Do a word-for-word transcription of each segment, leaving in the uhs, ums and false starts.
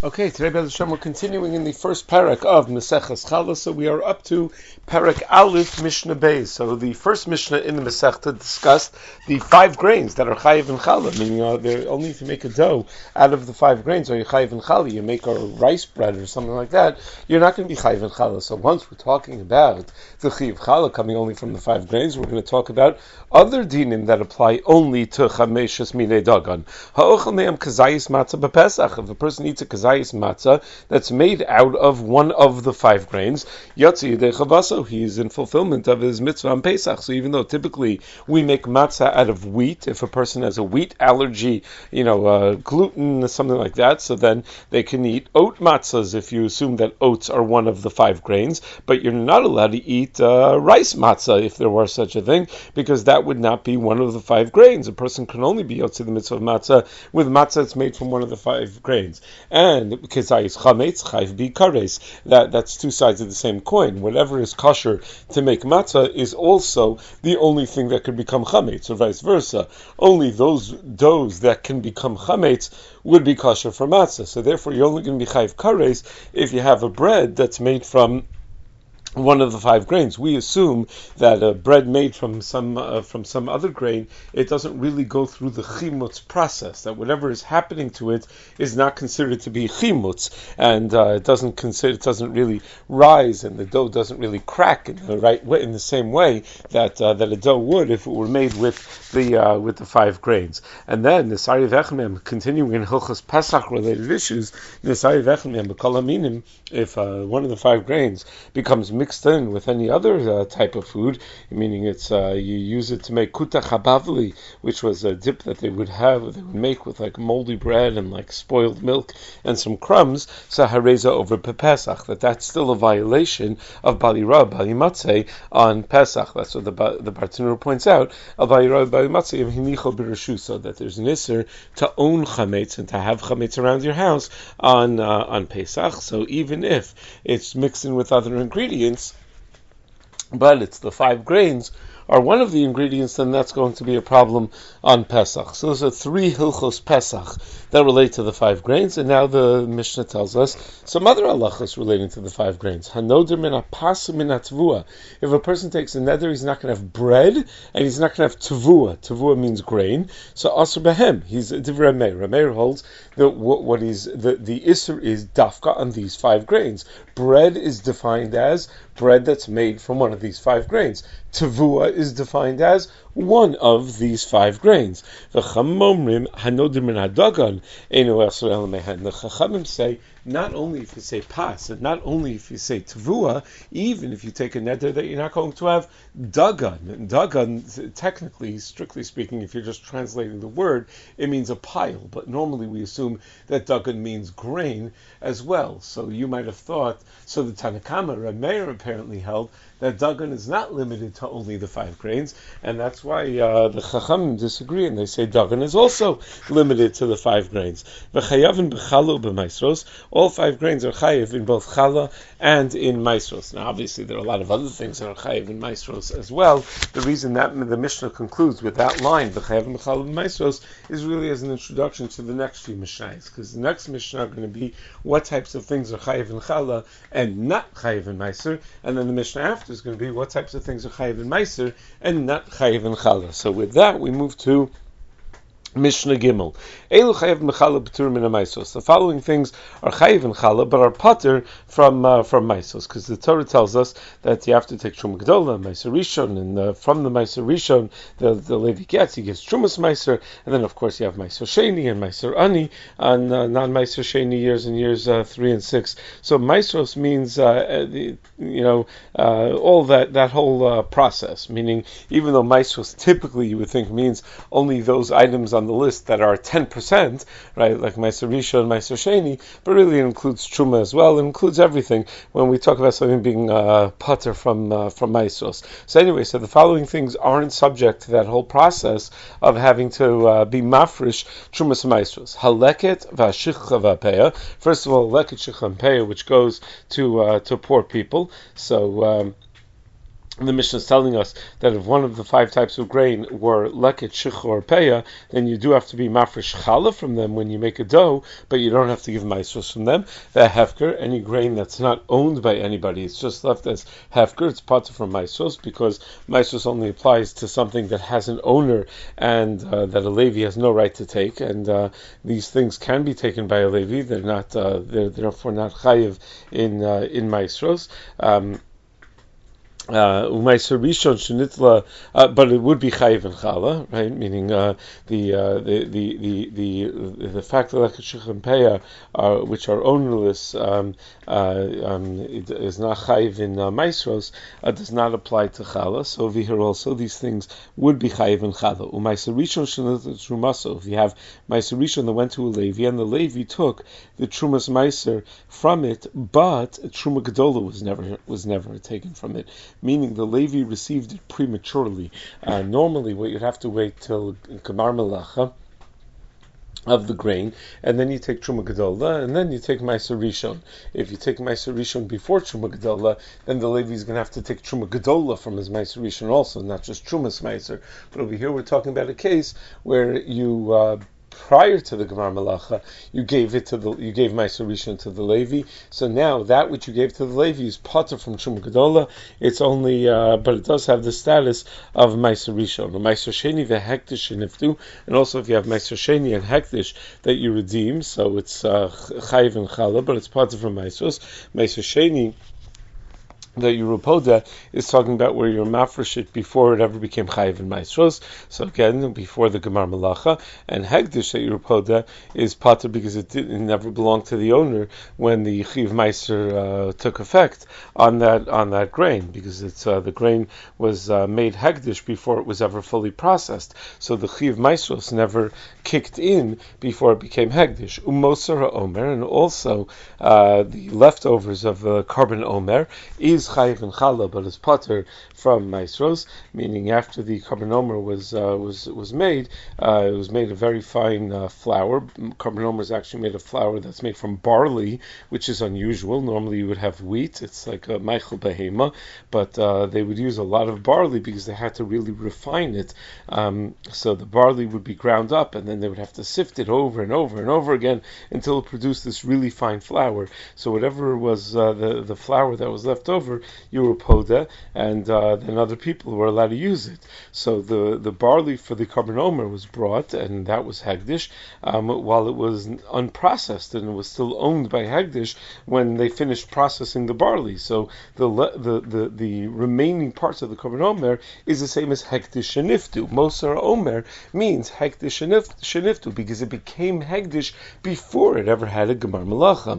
Okay, today, B'ez Hashem, we're continuing in the first parak of Maseches Challah. So we are up to parak Aleph Mishnah Beis. So the first Mishnah in the Masechta discussed the five grains that are chayiv and challah, meaning uh, they're only if you make a dough out of the five grains, or you chayiv and challah, you make a rice bread or something like that, you're not going to be chayiv and challah. So once we're talking about the chayiv challah coming only from the five grains, we're going to talk about other dinim that apply only to chameshes minei dagan. Ha'ochel me'am kazayis matzah b'Pesach. If a person eats a kazayis matzah that's made out of one of the five grains, Yatsi Yidei Chavaso, he is in fulfillment of his mitzvah on Pesach. So even though typically we make matzah out of wheat, if a person has a wheat allergy, you know, uh, gluten, something like that, so then they can eat oat matzahs if you assume that oats are one of the five grains, but you're not allowed to eat uh, rice matzah if there were such a thing, because that would not be one of the five grains. A person can only be Yatsi the mitzvah of matzah with matzah that's made from one of the five grains. And because chametz chayv bi kares, that that's two sides of the same coin. Whatever is kosher to make matzah is also the only thing that could become chametz, or vice versa. Only those doughs that can become chametz would be kosher for matzah. So therefore, you're only going to be chayv kares if you have a bread that's made from one of the five grains. We assume that a bread made from some uh, from some other grain, it doesn't really go through the chimutz process. That whatever is happening to it is not considered to be chimutz, and uh, it doesn't consider it doesn't really rise, and the dough doesn't really crack in the right way, in the same way that uh, that a dough would if it were made with the uh, with the five grains. And then the Sari Vechemem, continuing in Hilchos Pesach related issues, the Sari Vechemem b'kol aminim, if uh, one of the five grains becomes mixed in with any other uh, type of food, meaning it's uh, you use it to make kuta chabavli, which was a dip that they would have, they would make with like moldy bread and like spoiled milk and some crumbs, so hareza over Pesach, that that's still a violation of Bali Ra, Bali Matzeh on Pesach. That's what the the Bartanur points out, of Bali Ra, Bali Matzeh, of Hinicho B'Rashu, so that there's an isser to own chametz and to have chametz around your house on uh, on Pesach. So even if it's mixed in with other ingredients, but it's the five grains are one of the ingredients, then that's going to be a problem on Pesach. So those are three Hilchos Pesach that relate to the five grains, and now the Mishnah tells us some other halachas relating to the five grains. Hanoder min apas min atvua. If a person takes a neder, he's not going to have bread, and he's not going to have tvua. Tvua means grain. So asur behem, he's divrei Meir. Rameir holds that what, what is the the isur is dafka on these five grains. Bread is defined as bread that's made from one of these five grains. Tavua is defined as one of these five grains. The Chachamim say, not only if you say pas, and not only if you say tavua, even if you take a neder that you're not going to have dagan. Dagan, technically, strictly speaking, if you're just translating the word, it means a pile, but normally we assume that dagan means grain as well. So you might have thought, so the Tanakama, Rameir apparently held that dagan is not limited to only the five grains, and that's why uh, the Chachamim disagree, and they say dagan is also limited to the five grains. V'chayavin b'chalo b'maisros, all five grains are chayiv in both challah and in maisros. Now obviously there are a lot of other things that are chayiv in maisros as well. The reason that the Mishnah concludes with that line, v'chayavin b'chalo b'maisros, is really as an introduction to the next few Mishnahs, because the next Mishnah are going to be what types of things are chayiv in challah and not chayiv in maiser, and then the Mishnah after is going to be what types of things are chayiv in maiser and not chayiv in challah. So with that we move to Mishnah Gimel. Elu chayiv mechallah b'tur min ha-maisos. The following things are chayiv in challah, but are pater from uh, from maisos, because the Torah tells us that you have to take truma gedola, meiser rishon, and uh, from the meiser rishon, the the lady gets he gets trumas meiser, and then of course you have meiser sheni and meiser ani, and uh, non meiser sheni years and years uh, three and six. So maisos means uh, the, you know uh, all that that whole uh, process. Meaning, even though maisos typically you would think means only those items on the list that are ten percent, right, like Meiser Rishon, Meiser Sheni, but really it includes Truma as well. It includes everything when we talk about something being uh, pater from uh, from Meisos. So anyway, so the following things aren't subject to that whole process of having to uh, be mafresh Trumas Meisos. Haleket v'ashicha v'apeya. First of all, leket shicha and peya, which goes to uh, to poor people. So. Um, the Mishnah is telling us that if one of the five types of grain were leket, shichur, or peya, then you do have to be mafresh challah from them when you make a dough, but you don't have to give maisros from them. The hefker, any grain that's not owned by anybody, it's just left as hefker, it's patur from maisros, because maisros only applies to something that has an owner and uh, that a Levi has no right to take, and uh, these things can be taken by a Levi. They're not, uh, they're therefore not chayiv in uh, in maisros. Um, Uh, rishon uh, but it would be chayiv and chala, right? Meaning uh, the, uh, the the the the the fact that leket and peya, uh, which are ownerless, um, uh, um, is not chayiv in uh, maisros, uh, does not apply to chala. So over here also these things would be chayiv and chala. U'maiser rishon shenitla trumaso. If you have maiser rishon that went to a Levi and the Levi took the trumas maiser from it, but truma gedola was never was never taken from it. Meaning the Levi received it prematurely. Uh, normally, what you'd have to wait till Kamar Melacha of the grain, and then you take Truma Gedola, and then you take Meiser Rishon. If you take Meiser Rishon before Truma Gedola, then the Levi is going to have to take Truma Gedola from his Meiser Rishon also, not just Trumas Meiser. But over here we're talking about a case where you uh, prior to the Gemar Malacha, you gave it to the you gave Meiser Rishon to the Levi. So now that which you gave to the Levi is patur from Truma Gedola. It's only, uh, but it does have the status of Meiser Rishon. Meiser Sheni vehektish sheniftu, and also if you have Meiser Sheni and hektish that you redeem, so it's uh, chayiv and chala, but it's patur from Meisos. Meiser Sheni that Yerupoda is talking about where you're mafresh it before it ever became chayiv and maestros. So again, before the Gemar Malacha, and Hegdish that Yerupoda is pater because it, did, it never belonged to the owner when the chayiv meister uh, took effect on that on that grain, because it's uh, the grain was uh, made Hegdish before it was ever fully processed. So the chayiv maestros never kicked in before it became Hegdish. Umosar Omer, and also uh, the leftovers of the carbon Omer is chayiv and chala, but is pater from maestros, meaning after the carbon omer was uh, was was made, uh, it was made a very fine uh, flour. Carbon omer is actually made of flour that's made from barley, which is unusual. Normally you would have wheat. It's like a meichel behema, but uh, they would use a lot of barley because they had to really refine it. Um, so the barley would be ground up, and then they would have to sift it over and over and over again until it produced this really fine flour. So whatever was uh, the the flour that was left over, you were poda, and uh, then other people were allowed to use it. So the, the barley for the carbon omer was brought, and that was Hegdish, um, while it was unprocessed, and it was still owned by Hegdish when they finished processing the barley. So the the the, the remaining parts of the carbon omer is the same as Hegdish sheniftu. Mosar omer means Hegdish sheniftu because it became Hegdish before it ever had a Gemar Malacha.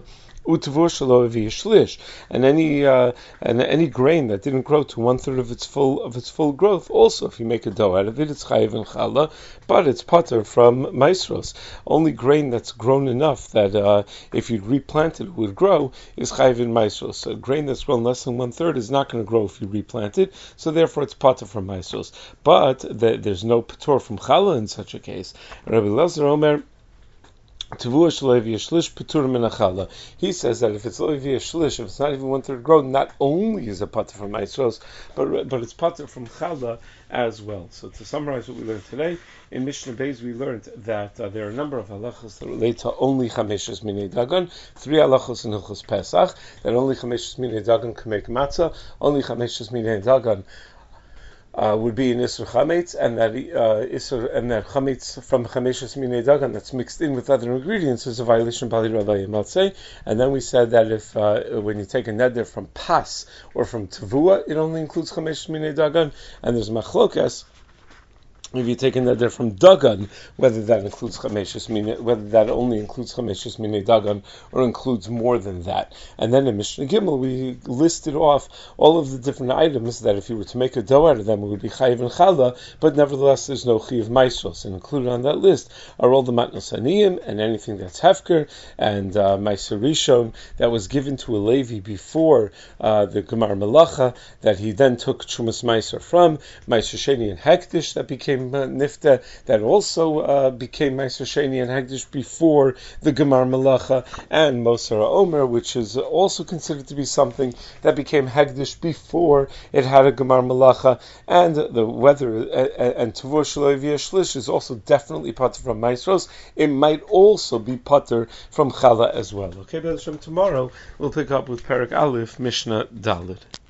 And any uh, and any grain that didn't grow to one third of its full of its full growth, also if you make a dough out of it, it's chayiv and chala, but it's pater from maestros. Only grain that's grown enough that uh, if you'd replant it, it would grow is chayiv and maestros. So a grain that's grown less than one third is not going to grow if you replant it, so therefore it's pater from maestros. But the, there's no patur from chala in such a case. Rabbi Elazar Omer, he says that if it's loy via shlish, if it's not even one third grown, not only is it pater from maestros, but but it's pater from chala as well. So to summarize what we learned today, in Mishnah Beis we learned that uh, there are a number of halachos that relate to only chameshes minei dagan, three halachos in Hilchos Pesach, that only chameshes minei dagan can make matzah, only chameshes minei dagan Uh, would be in Isser Chametz, and that uh, Isser and that Chametz from Chameshes Minei Dagan that's mixed in with other ingredients is a violation of Bali Rabbi Maltzei. And then we said that if uh, when you take a neder from Pas or from Tavua, it only includes Chameshes Minei Dagan, and there's Machlokas if you take a neder from Dagan, whether that includes Chameshes Minei, whether that only includes Chameshes Minei Dagan or includes more than that. And then in Mishnah Gimel we listed off all of the different items that if you were to make a dough out of them it would be chayiv and chala, but nevertheless there's no chayiv maestros. And included on that list are all the matnos aniyim and anything that's hefker and uh, meiser rishon that was given to a Levi before uh, the Gemar Malacha that he then took trumas meiser from, meiser sheni and hektish that became became uh, nifta, that also uh, became Meiser Sheni and Hegdish before the Gemar Malacha, and Mosar Omer, which is also considered to be something that became Hegdish before it had a Gemar Malacha, and the weather uh, and Tavur Shaloi V'Yashlish is also definitely pater from Maestros. It might also be pater from Chala as well. Okay, but from tomorrow we'll pick up with Perek Aleph, Mishnah Daled.